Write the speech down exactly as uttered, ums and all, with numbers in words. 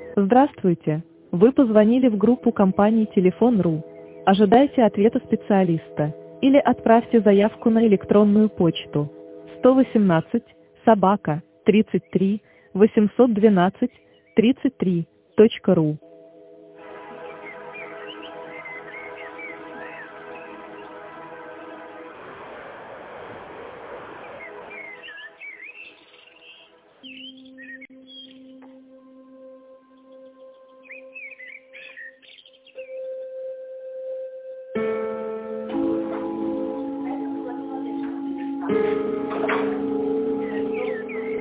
Здравствуйте. Вы позвонили в группу компании Телефон точка ру. Ожидайте ответа специалиста. Или отправьте заявку на электронную почту сто восемнадцать собака тридцать три восемьсот двенадцать тридцать три точка ру.